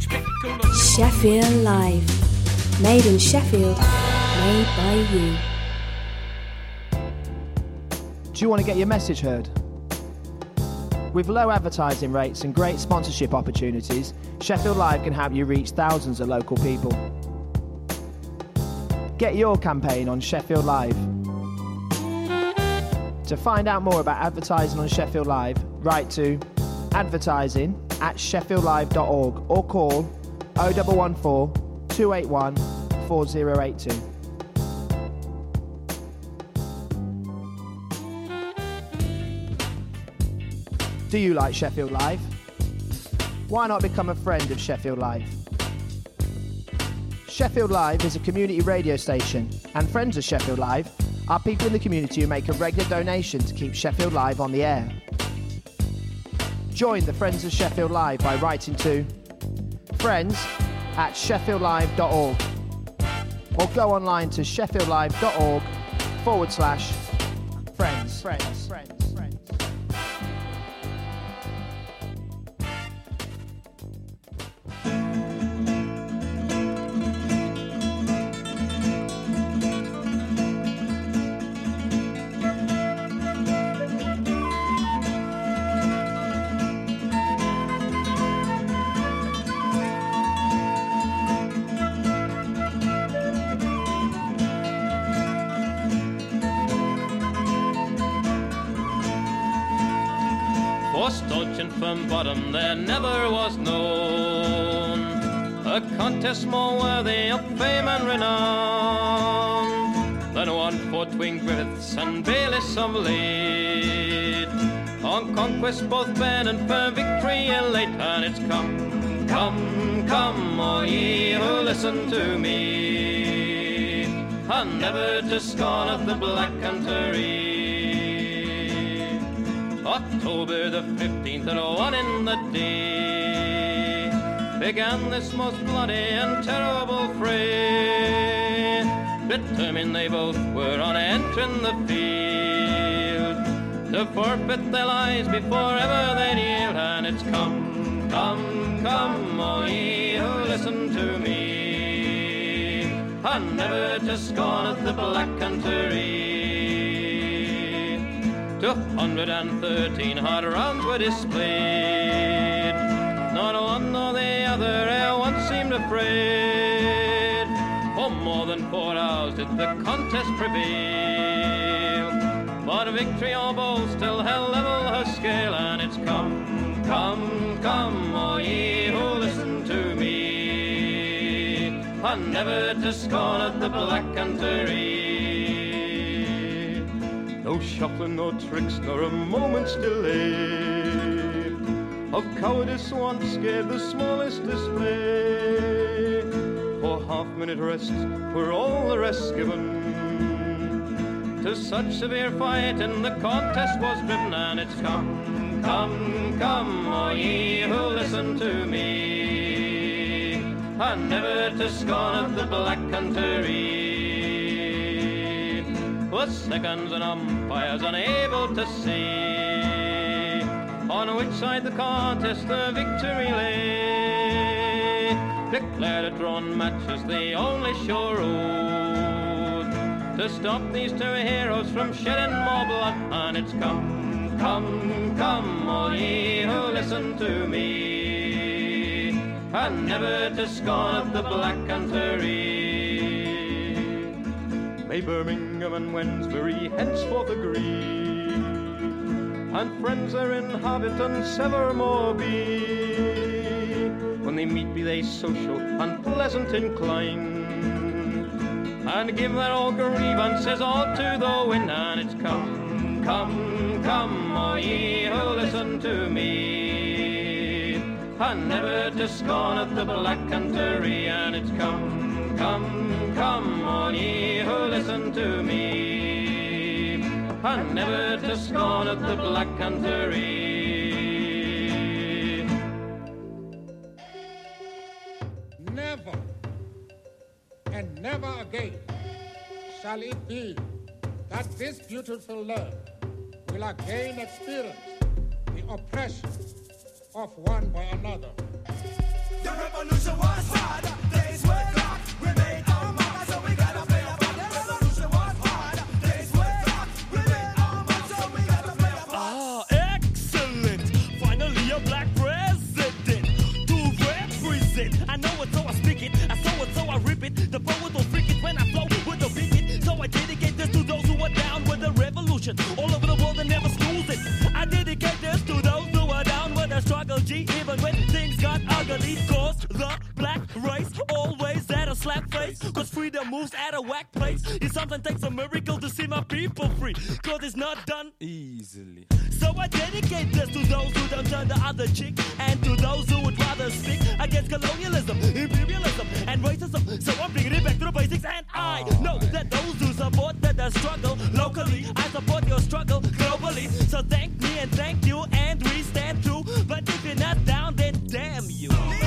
Sheffield Live. Made in Sheffield, made by you. Do you want to get your message heard? With low advertising rates and great sponsorship opportunities, Sheffield Live can help you reach thousands of local people. Get your campaign on Sheffield Live. To find out more about advertising on Sheffield Live, write to advertising@sheffieldlive.org or call 0114 281 4082. Do you like Sheffield Live? Why not become a friend of Sheffield Live? Sheffield Live is a community radio station, and friends of Sheffield Live are people in the community who make a regular donation to keep Sheffield Live on the air. Join the Friends of Sheffield Live by writing to friends@sheffieldlive.org or go online to sheffieldlive.org/friends. From bottom there never was known a contest more worthy of fame and renown than one for Twin Griffiths and Bayliss of late. On conquest both bend and for victory elate, and it's come, come, come, all ye who listen to me, and never to scorn of the Black Country. October the 15th at 1 in the day began this most bloody and terrible fray. Determined they both were on entering the field to forfeit their lives before ever they'd yield. And it's come, come, come, all ye who listen to me, and never to scorn of the Black Country. 213 hard rounds were displayed, not one nor the other e'er once seemed afraid. For more than 4 hours did the contest prevail, but victory or both still held level her scale. And it's come, come, come, all ye who listen to me, and never to scorn of the Black Country. No shuffling, no tricks, nor a moment's delay of cowardice once gave the smallest display. For half-minute rest were all the rest given, to such severe fight in the contest was driven. And it's come, come, come, all ye who listen to me, and never to scorn of the Black Country. With seconds and umpires unable to see on which side the contest the victory lay, declared a drawn match as the only sure road to stop these two heroes from shedding more blood. And it's come, come, come, all ye who listen to me, and never to scorn of the Black Country. May Birmingham and Wednesbury henceforth agree, and friends their inhabitants evermore be. When they meet, be they social and pleasant inclined, and give their old grievances all to the wind. And it's come, come, come, all ye who listen to me, and never to scorn of the Black Country. And it's come, come, come, all ye who listen to me, and never to scorn of the Black Country. Never and never again shall it be that this beautiful land will again experience the oppression of one by another. All over the world and never schools it. I dedicate this to those who are down with the struggle G, even when things got ugly. Cause the black race always at a slap face. Cause freedom moves at a whack pace. It sometimes takes a miracle to see my people free. Cause it's not done easily. So I dedicate this to those who don't turn the other cheek, and to those who would rather speak against colonialism, imperialism, and racism. So I'm bringing it back to the basics, and I know that those who support the struggle locally, I support your struggle globally. So thank me and thank you, and we stand through. But if you're not down, then damn you.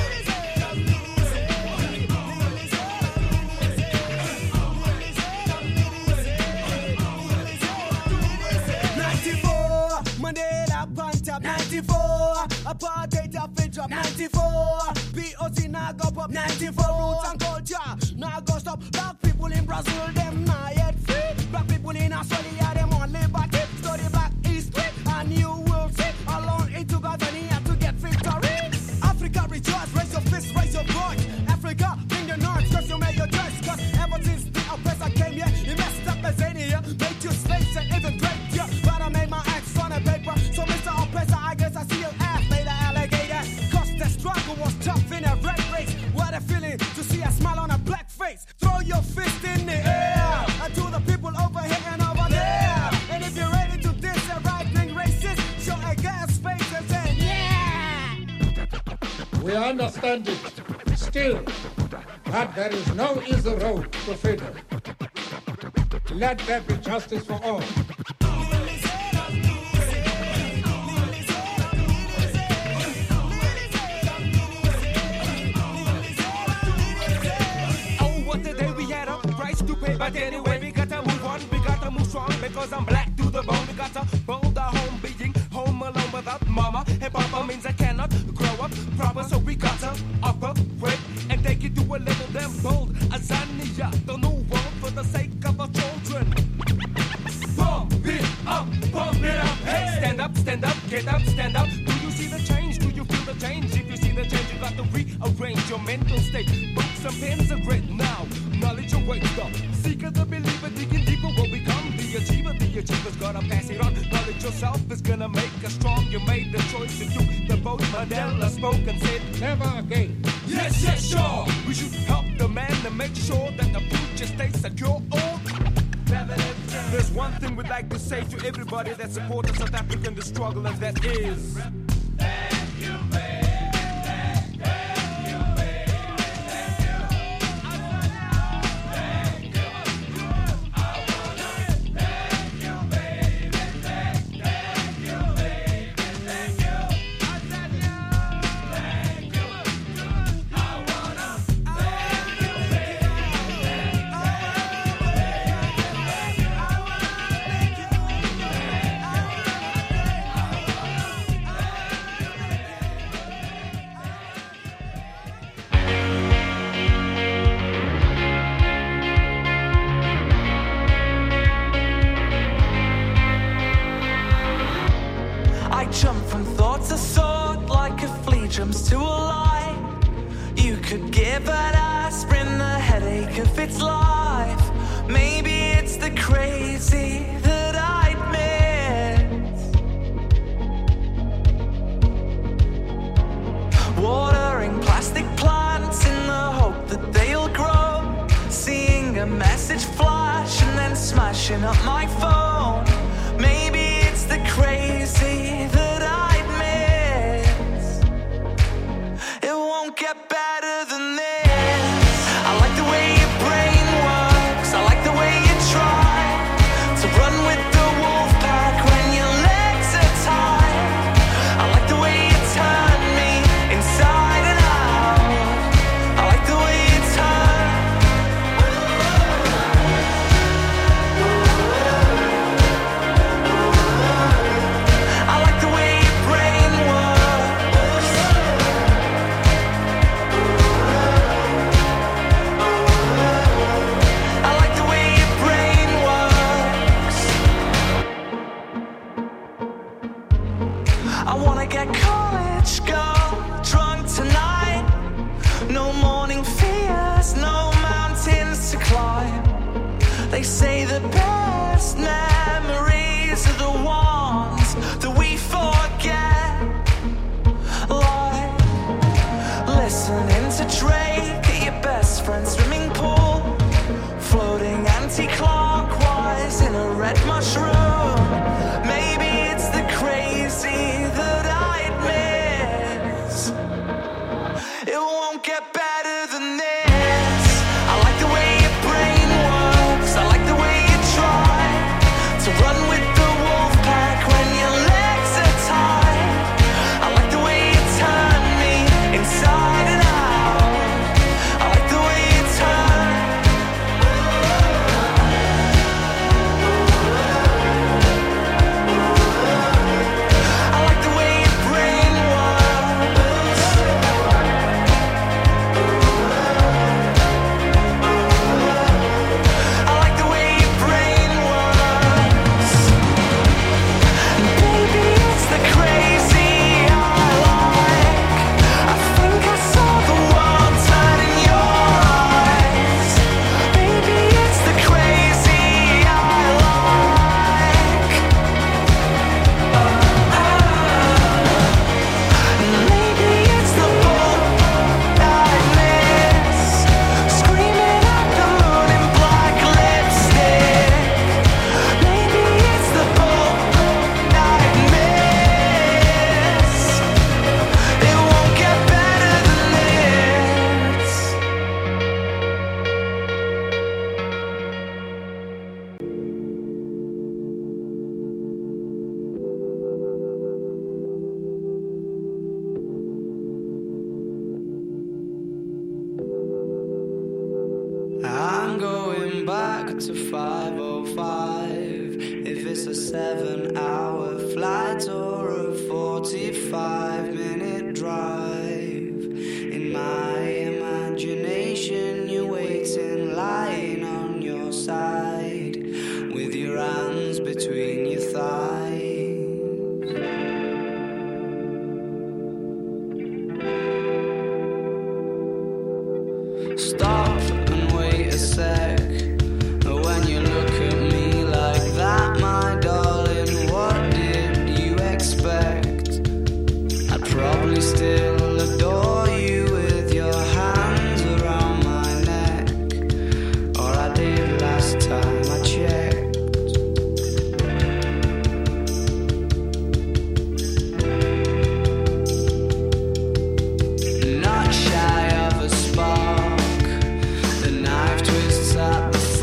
Mandela punt up 94. Apartheid up and drop 94. POC now go up 94. Roots and culture now go stop. Black people in Brazil, them not yet free. Black people in Australia, them on liberty. Study black history and you will see. Alone in Tanzania to get victory. Africa rejoice, raise your fist, raise your voice. Africa, bring your north, cause you made your choice. Cause ever since the oppressor came here, he messed up Tanzania, made you slaves and even great, yeah. But I made my acts on a paper. So Mr. Oppressor, I guess I see your ass made an alligator. Cause the struggle was tough in a red race. What a feeling to see a smile on a black face. Throw your fist in the air and to the people over here and over there. And if you're ready to diss a right-wing racist, show a gas face and say, yeah! We understand it still that there is no easy road to freedom. Let there be justice for all. But anyway, we gotta move on, we gotta move strong, because I'm black to the bone. We gotta build our home, being home alone without mama and papa means I cannot grow up proper. So we gotta operate and take it to a level damn bold. Azania, the new world for the sake of our children. Pump it up, hey! Stand up, get up, stand up. Do you see the change? Do you feel the change? If you see the change, you got to rearrange your mental state. Books and pens are great now. Knowledge awaits up. Seeker the believer, digging deeper will become the achiever. The achiever's gotta pass it on. Knowledge yourself is gonna make us strong. You made the choice to do the vote. Mandela spoke and said, never again. Yes, sure. We should help the man to make sure that the future stays secure. Oh, there's one thing we'd like to say to everybody that supports the South African struggle, and that is, thank you, baby. Jumps to a lie. You could give an aspirin a headache if it's life. Maybe it's the crazy that I'd miss. Watering plastic plants in the hope that they'll grow. Seeing a message flash and then smashing up my phone. Maybe it's the crazy that I'd miss. Get better than this. I like the way your brain works. I like the way you try to run with the wolf pack when your legs are tied. I like the way you turn me inside and out. I like the way you turn. I like the way your brain works. climb. They say the best memories are the ones that we forget. Like listening to Drake at your best friend's swimming pool, floating anti-clockwise in a red mushroom. Maybe it's the crazy that I'd miss. It won't get better than this. I like the way your brain works. I like the way you try to run with the wolf pack when your legs are tied. I like the way you turn me inside and out. I like the way you turn. I like the way your brain works. I like the way your brain works. Baby, it's the crazy I like. I think I saw the world turn in your eyes. Baby, it's the crazy I like. Maybe it's the boat I miss, screaming at the moon in black lipstick. Maybe it's the boat I miss. It won't get better than this. I'm going back to 5:05. If it's a 7-hour flight or a 45-minute drive, in my imagination you're waiting, lying on your side, with your hands between your thighs. Stop and wait a sec. When you look at me like that, my darling, what did you expect? I'd probably still adore you with your hands around my neck, or I did last time I checked. Not shy of a spark, the knife twists at the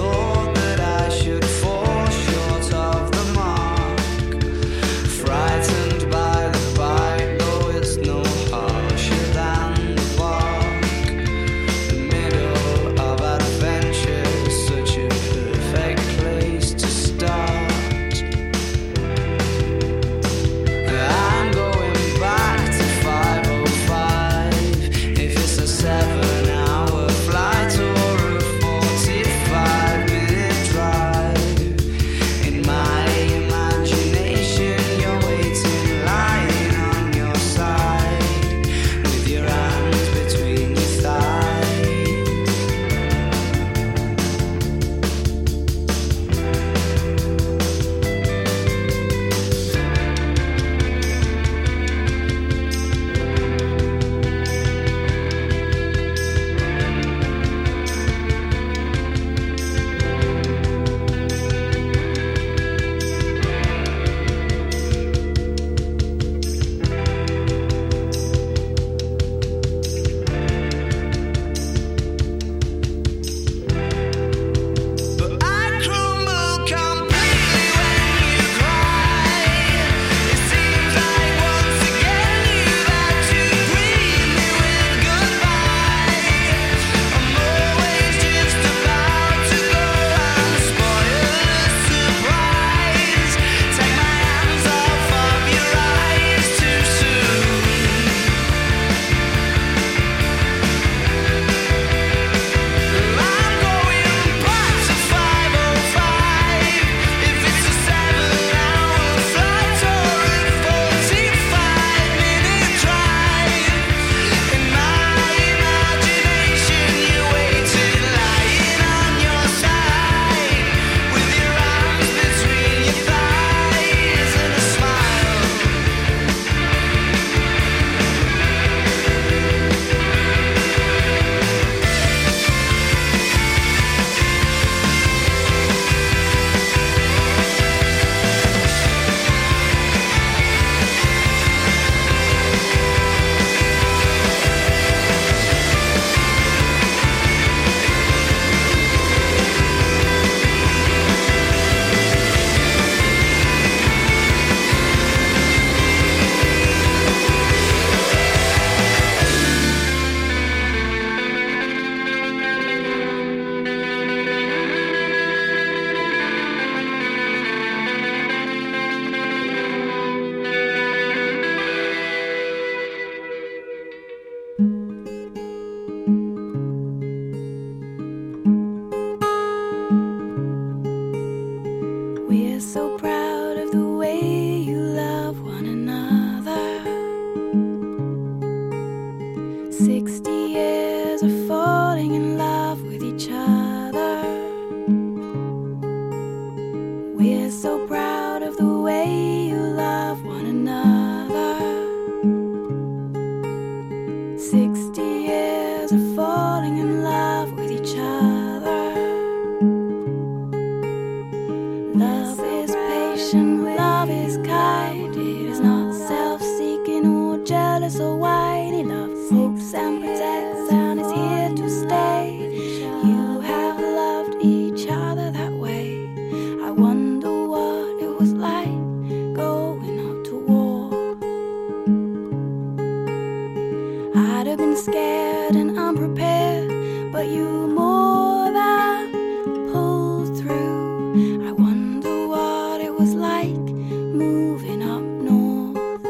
been unprepared, but you more than pulled through. I wonder what it was like moving up north.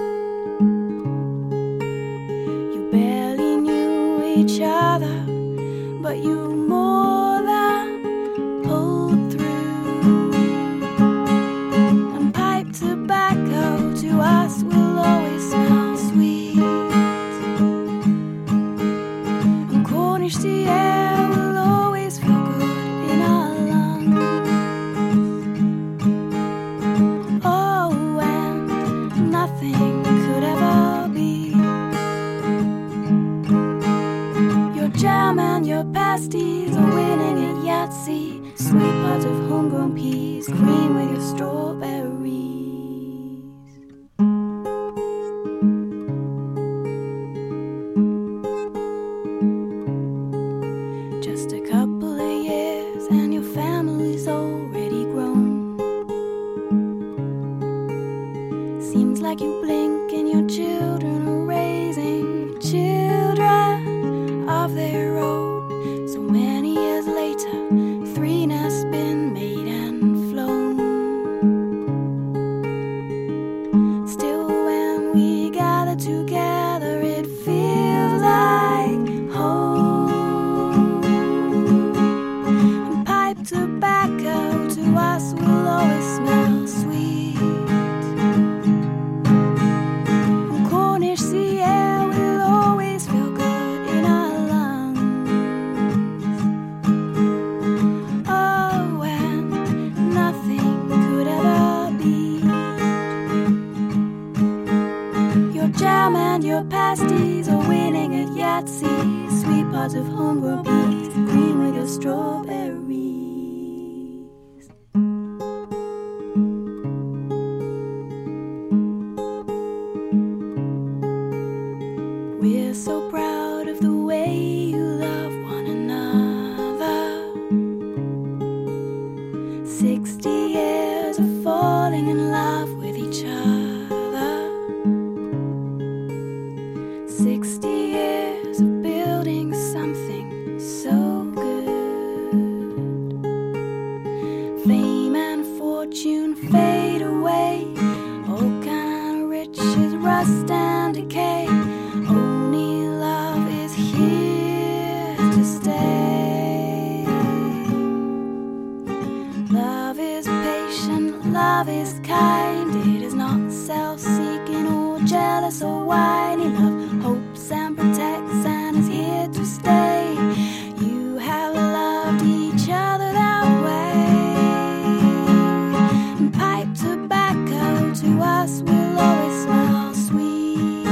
You barely knew each other, but you more than pulled through. And pipe tobacco to us will always smell sweet, and Cornish sea air will always feel good in our lungs. Oh, and nothing could ever be. Your jam and your pasties are winning at Yahtzee. Sweet pot of homegrown peas, cream with your strawberries. Just a couple of years and your family's already grown. Seems like you blink and your children are raising children of their own. So many years later, 3 nests been made and flown. Still, when we gather together, it feels like home. And pipe tobacco to us will always smell sweet, and Cornish sea air will always feel good in our lungs. Oh, and nothing could ever beat your jam and your pasties are winning at Yahtzee. Sweet pots of homegrown peas, green with your strawberries. We're so proud of the way you love one another. 60 years of falling in love with each other. 60 years of building something so good. Fame and fortune fade away. All kind of riches rust and decay. Only love is here to stay. Love is patient, love is kind. It is not self-seeking or jealous or whiny. Love hopes and protects and is here to stay. You have loved each other that way. And pipe tobacco to us will always smell sweet,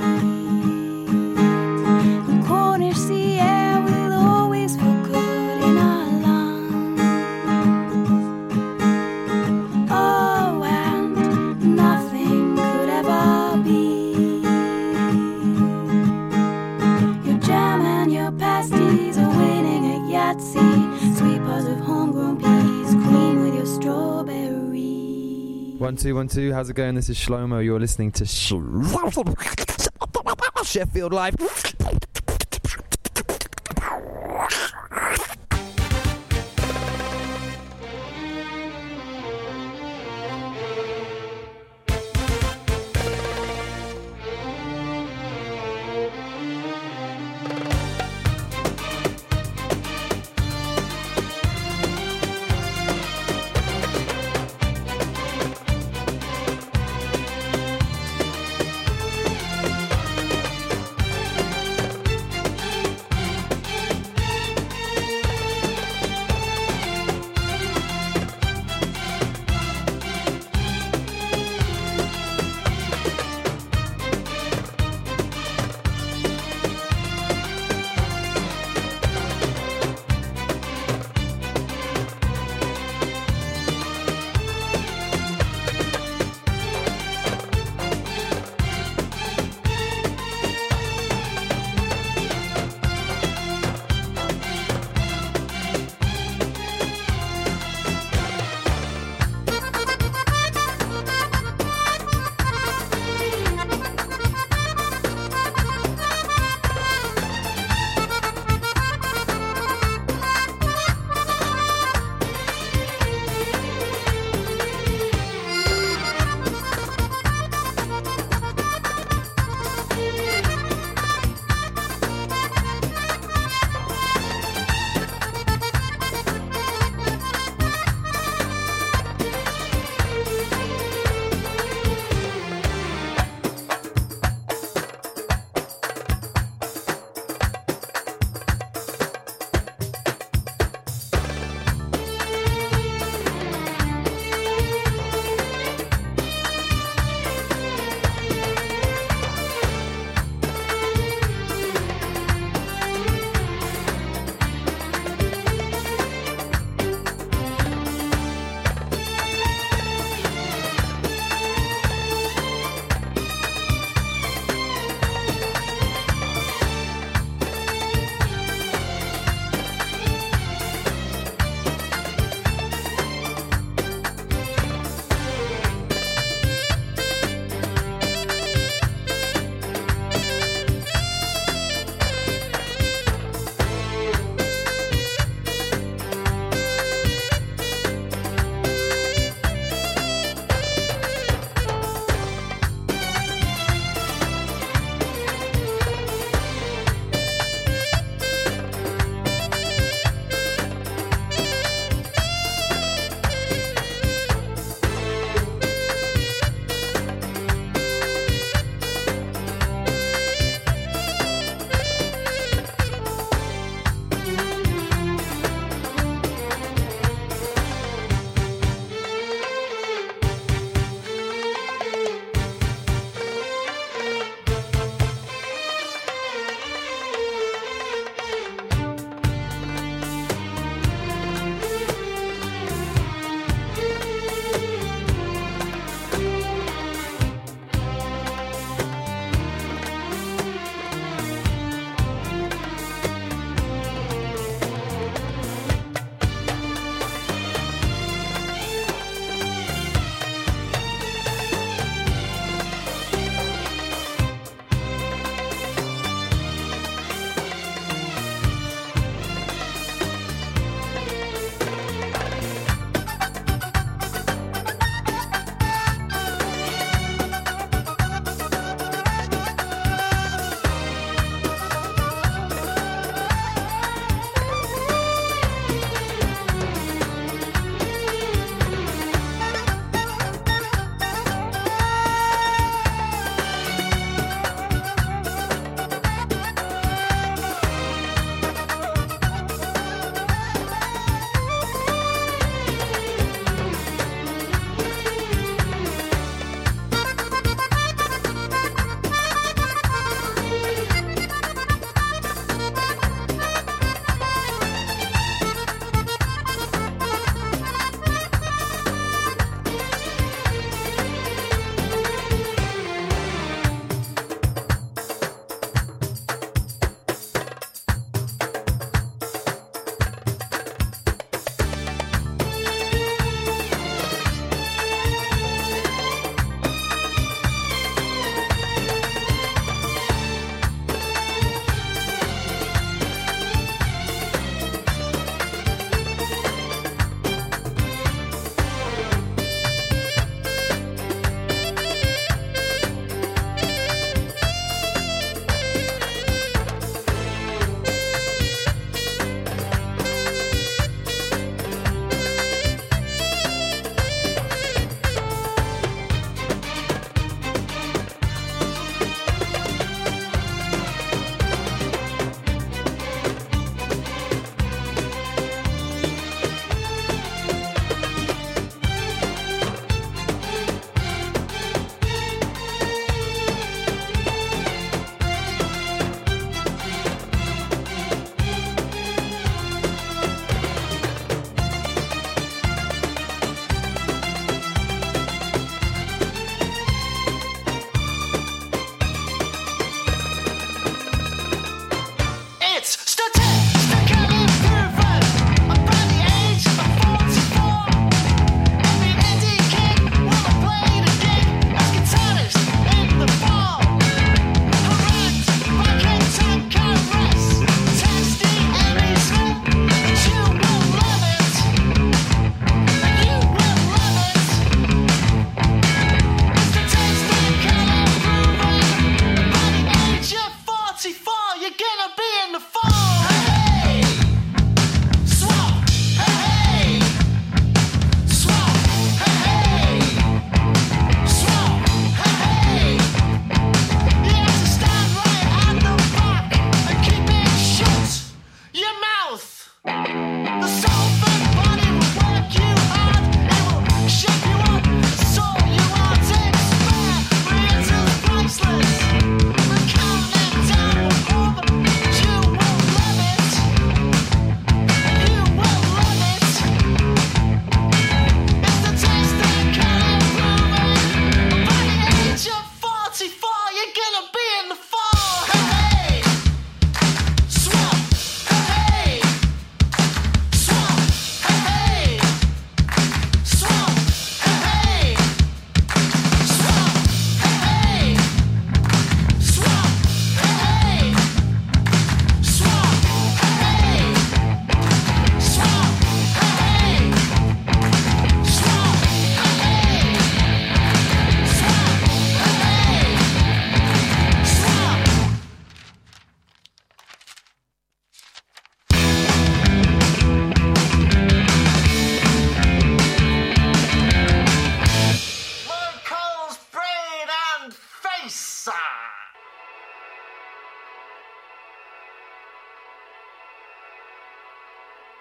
and Cornish sea air will always feel good in our lungs. Oh, and nothing could ever be. Your jam and your pasties are winning at Yahtzee. Sweet pots of homegrown peas, cream with your strawberries. 1 2 1 2. How's it going? This is Shlomo. You're listening to Sheffield Live.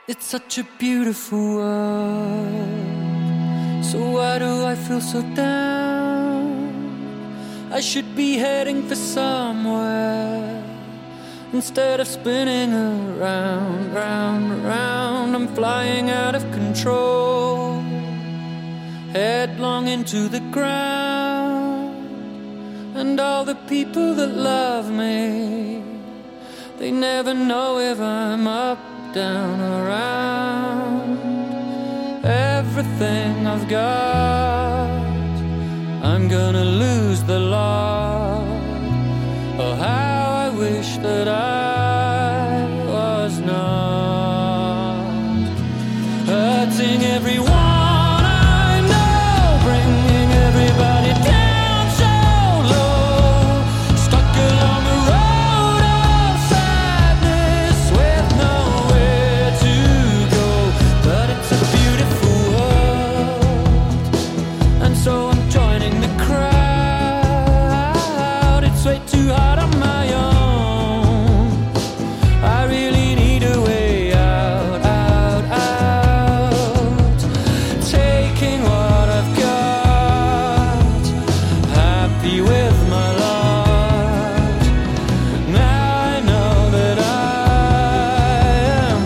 It's such a beautiful world. So why do I feel so down? I should be heading for somewhere. Instead of spinning around, round, round, I'm flying out of control, headlong into the ground. And all the people that love me, they never know if I'm up, down, around. Everything I've got, I'm gonna lose the lot. Oh, how I wish that I was not hurting everyone I know, bringing everybody down so low, stuck along the road of sadness with nowhere to go. But it's a beautiful world, and so I'm joining the crowd. It's way too hard on my own. I really need a way out, out, out. Taking what I've got, happy with my lot. Now I know that I am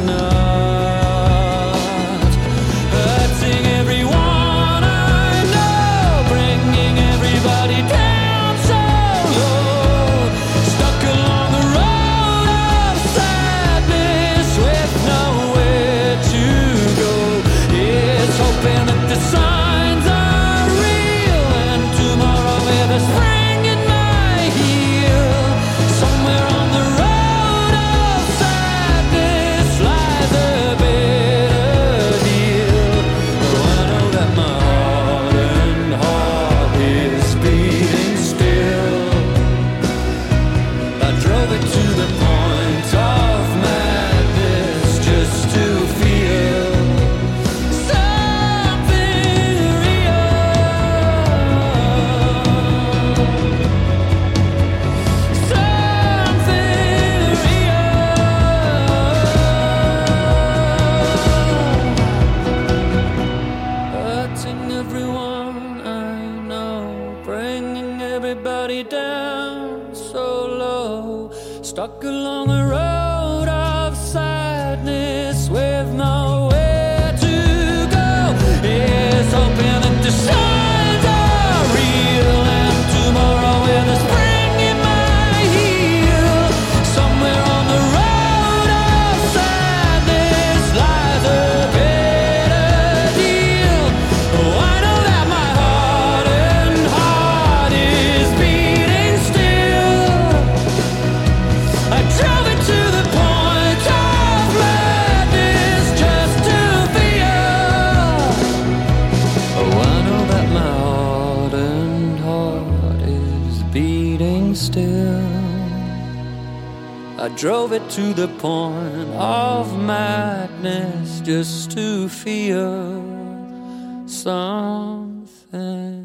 not hurting everyone I know, bringing everybody down so low, stuck along the road of sadness with nowhere to go. It's hoping that the signs are real, and tomorrow with a spring in my heel, somewhere on the road of sadness lies a better deal. Oh, I know that my heart and heart is beating still. I drove it to the point of madness just to feel something real. Something real. Hurting everyone I know, bringing everybody down so low, stuck along a road of sadness with nowhere to go. It's hoping that the signs are real, and tomorrow with a spring in my heel, somewhere on the road of sadness lies a better deal. Oh, I know that my heart and heart is beating still. I drove it to the point of madness just to feel. Oh, I know that my heart and heart is beating still. I drove it to the point of madness just to feel something.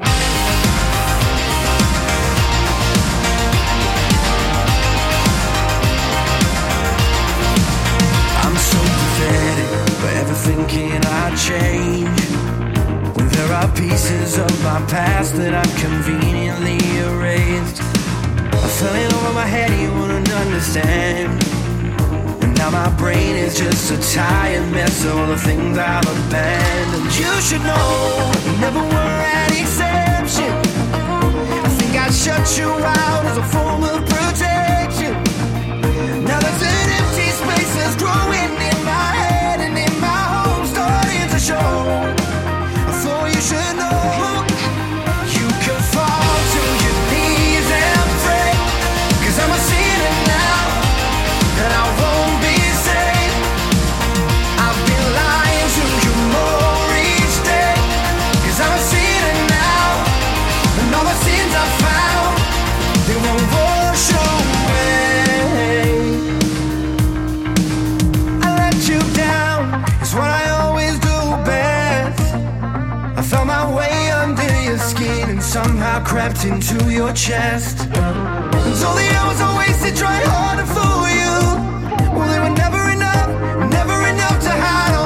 I'm so pathetic, forever thinking I'd change, when there are pieces of my past that I've conveniently erased. I fell in over my head, you wouldn't understand. And now my brain is just a tired mess of all the things I've abandoned. You should know, you never were an exception. I think I shut you out as a form of protection. Now there's an empty space that's growing in my head, and in my home starting to show. I thought you should know, you can fall to your knees and pray, 'cause I'm a sinner now, and I won't be saved. I've been lying to you more each day, 'cause I'm a sinner now, and all the sins I found, they won't wash away. I let you down, it's what I always do best. I found my way under your skin and somehow crept into your chest. And so the hours I wasted trying hard to fool you, well, they were never enough to hide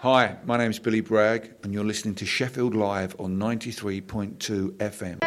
Hi, my name's Billy Bragg, and you're listening to Sheffield Live on 93.2 FM.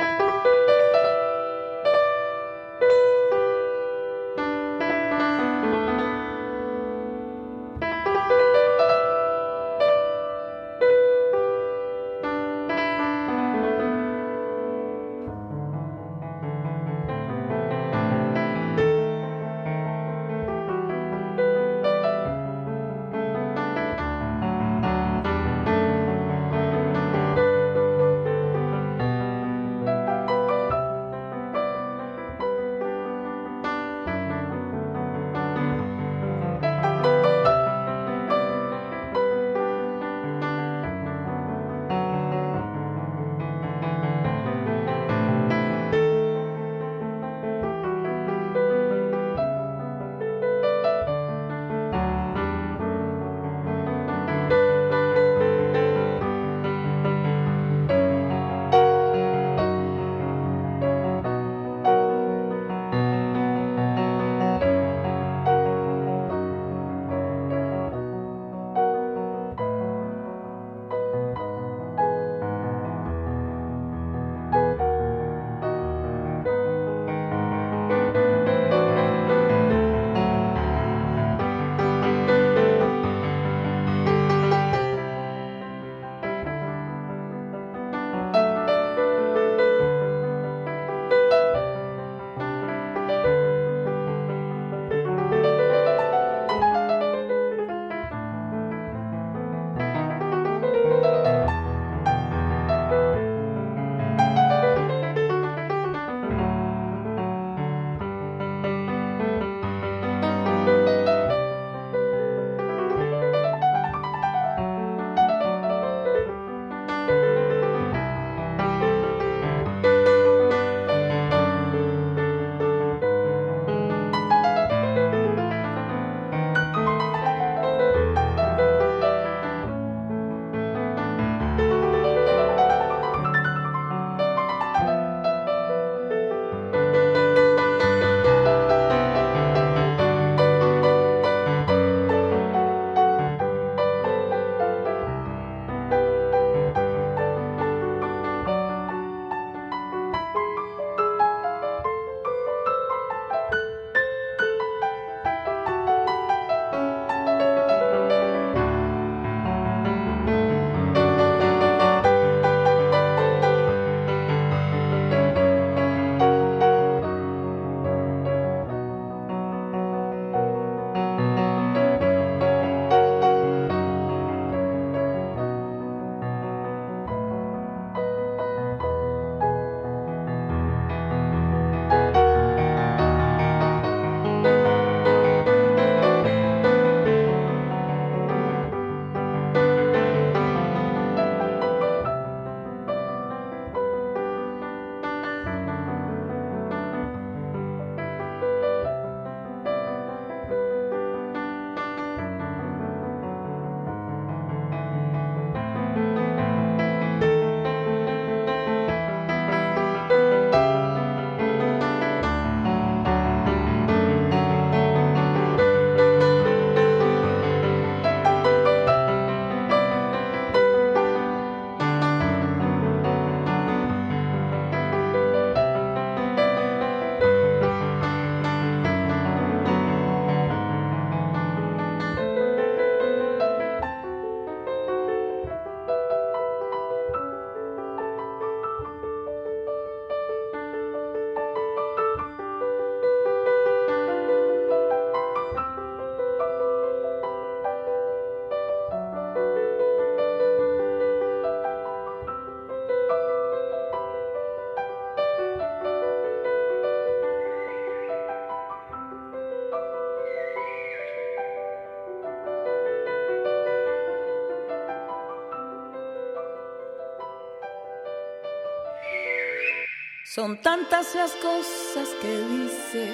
Son tantas las cosas que dice,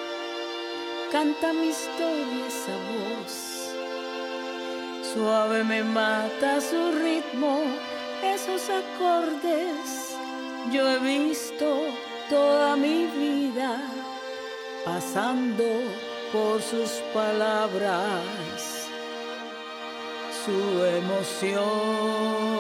canta mi historia esa voz. Suave me mata su ritmo, esos acordes. Yo he visto toda mi vida pasando por sus palabras. su emoción.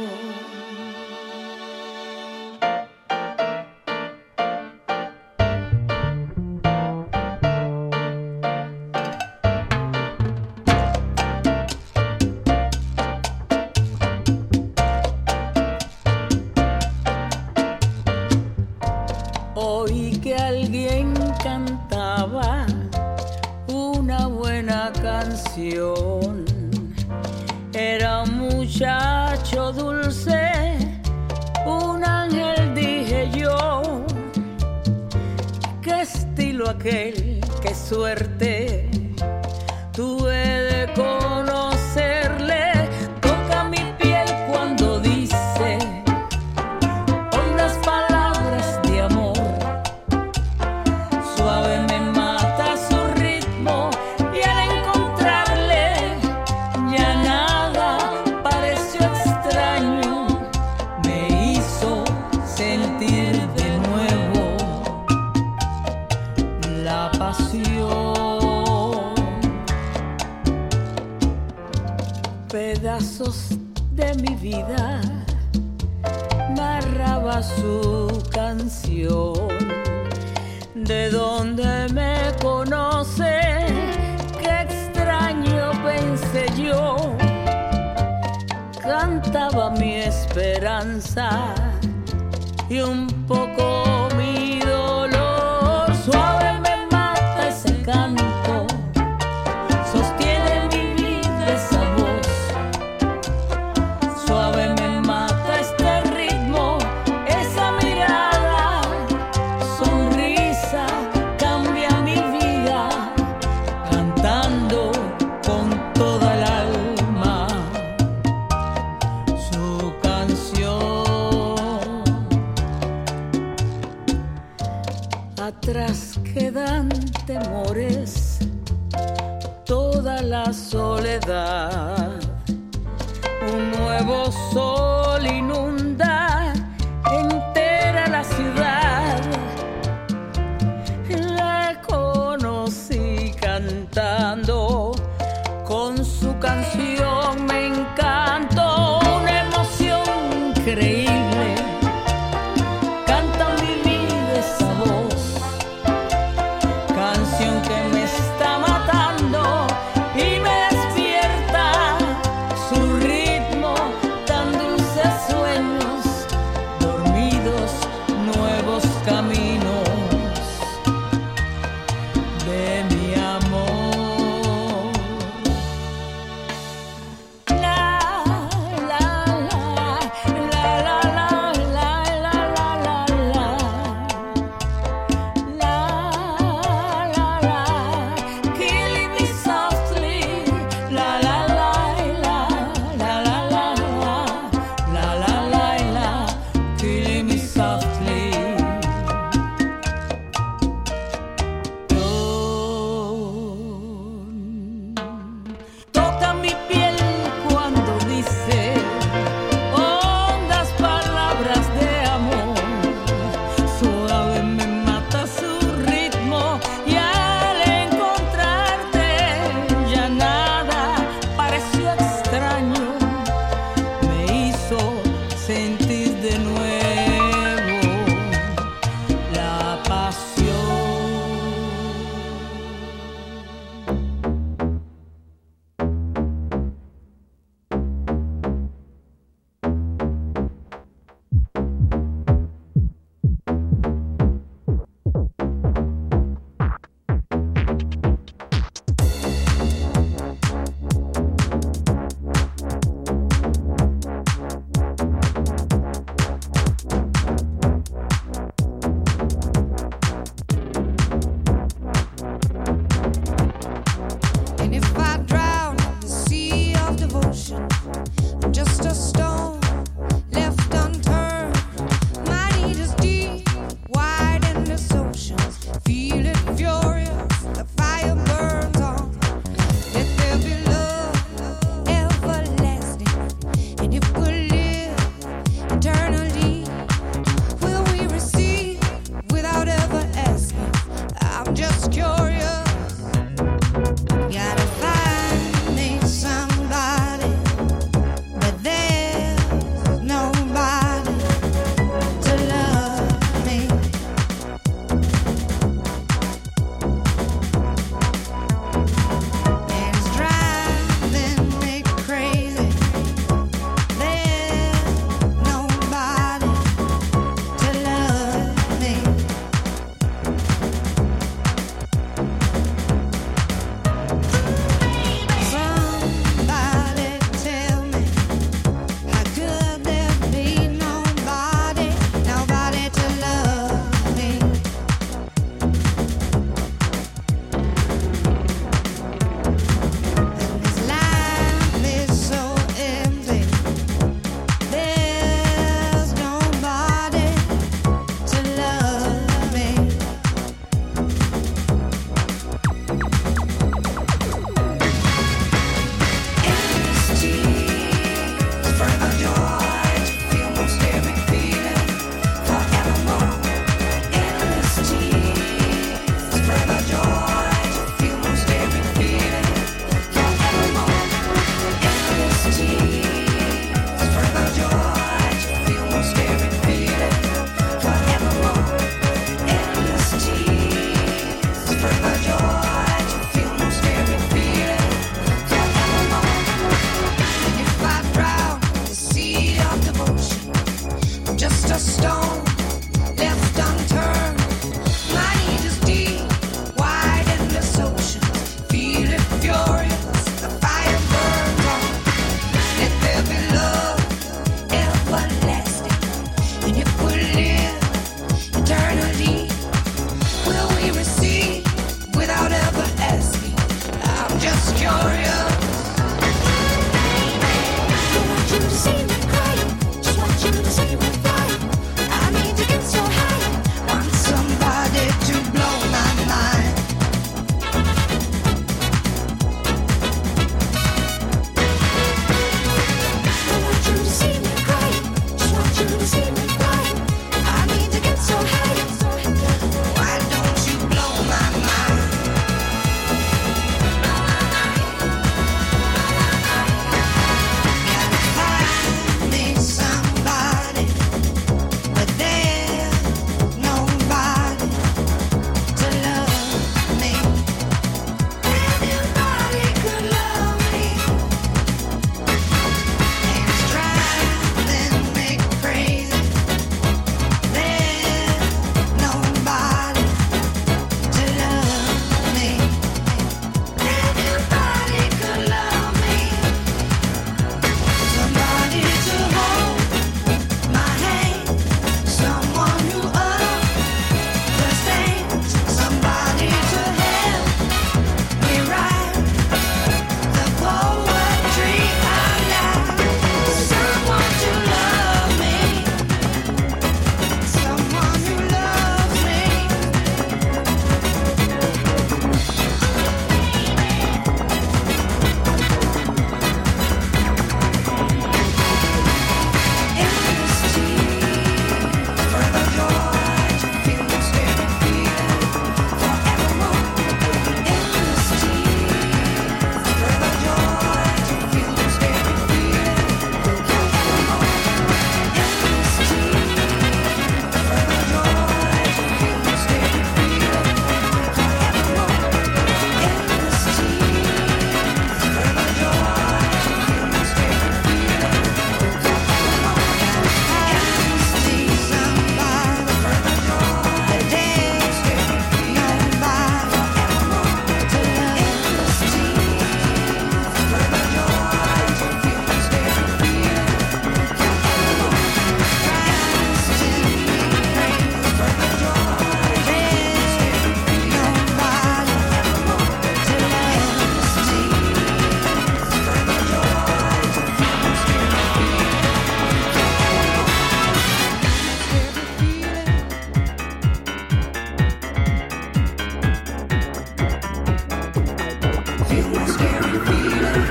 Oí que alguien cantaba una buena canción. Era un muchacho dulce, un ángel, dije yo. Qué estilo aquel, qué suerte tuve de conocerle. Toca mi piel cuando dice unas palabras de amor. Suave me mata su ritmo y al encontrarle ya nada pareció extraño. Me hizo sentir de nuevo la pasión. Pedazos de mi vida narraba su canción. ¿De dónde me conoce? Qué extraño, pensé yo. Cantaba mi esperanza y un poco mi dolor. Suave me mata ese canto, sostiene mi vida esa voz. Suave me mata este ritmo, esa mirada, sonrisa, cambia mi vida, cantando con toda el alma su canción. Atrás quedan temores, toda la soledad. Un nuevo sol inunda entera la ciudad. La conocí cantando, con su canción me encantó. Una emoción increíble, canta mi vida esa voz. Canción que me está matando y me despierta su ritmo, tan dulces sueños, dormidos, nuevos caminos de mi amor.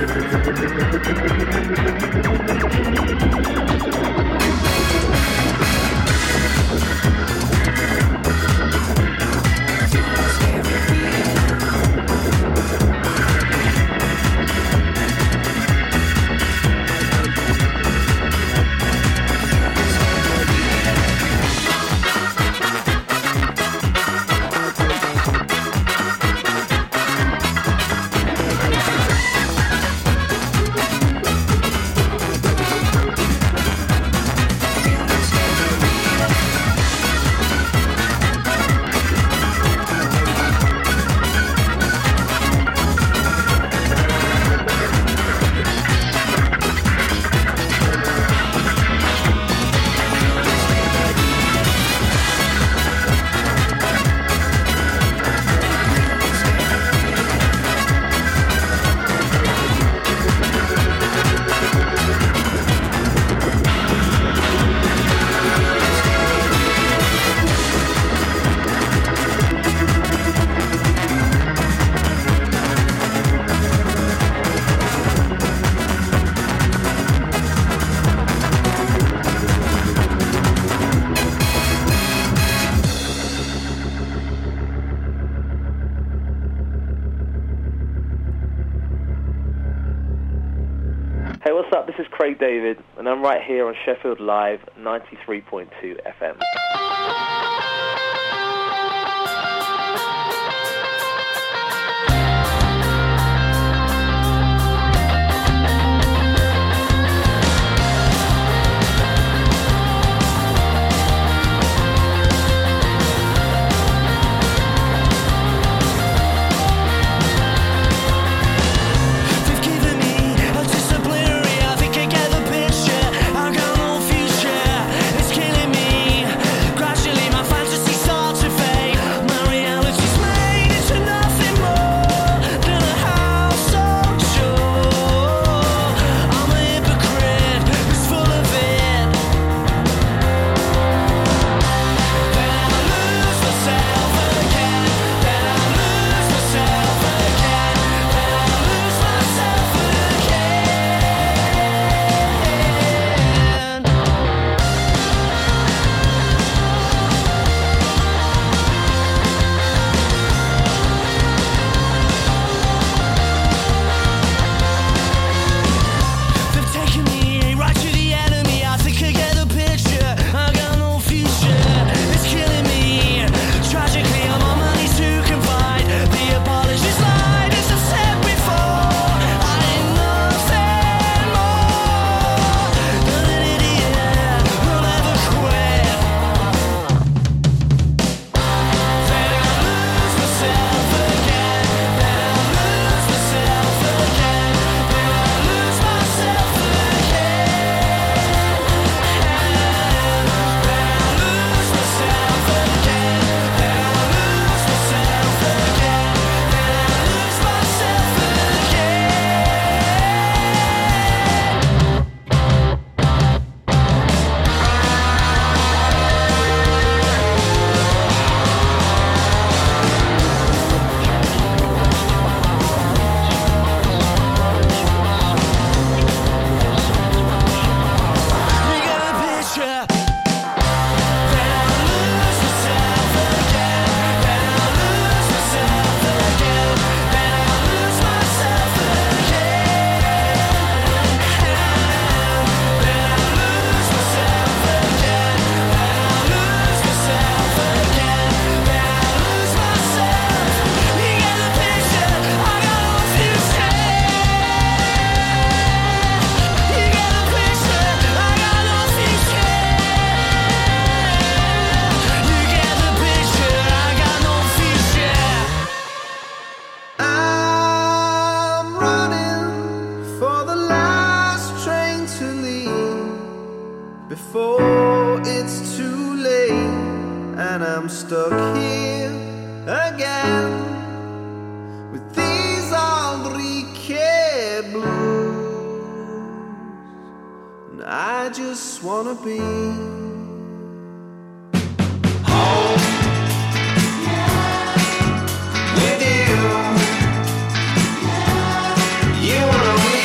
Hey, what's up? This is Craig David, and I'm right here on Sheffield Live 93.2 FM. before it's too late, and I'm stuck here again with these Enrique blues, and I just wanna be home with you. You wanna be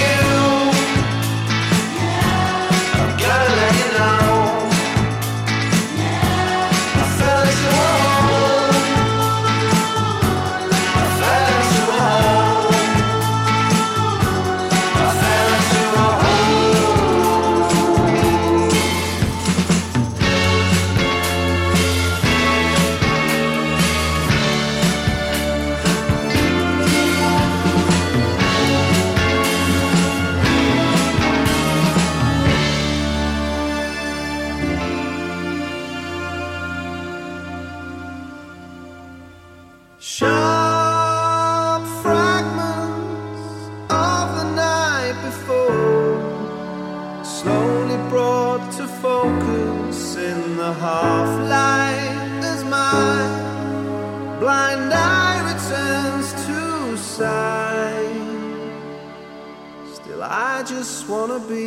before, slowly brought to focus in the half-light as my blind eye returns to sight. Still I just wanna be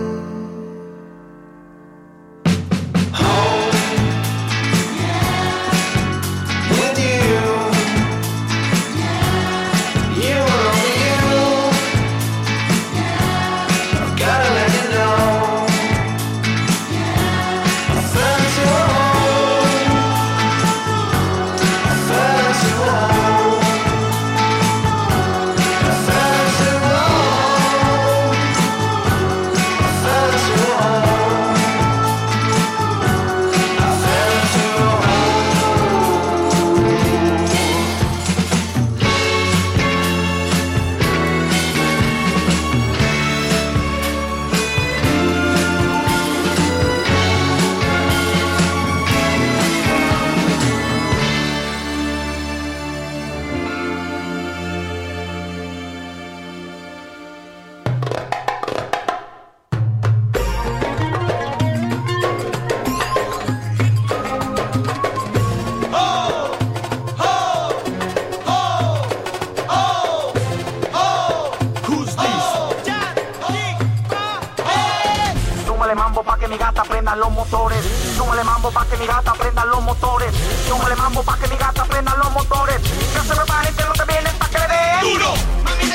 home with you. You and only you. I've gotta let you know I fell too home. I fell too home. I fell too home. I fell too home. I fell too Súmale mambo pa' que mi gata prenda los motores. Súmale mambo pa' que mi gata prenda los motores. Súmale mambo pa' que mi gata prenda los motores. Que se preparen que no te vienen pa' que le den duro. Mami,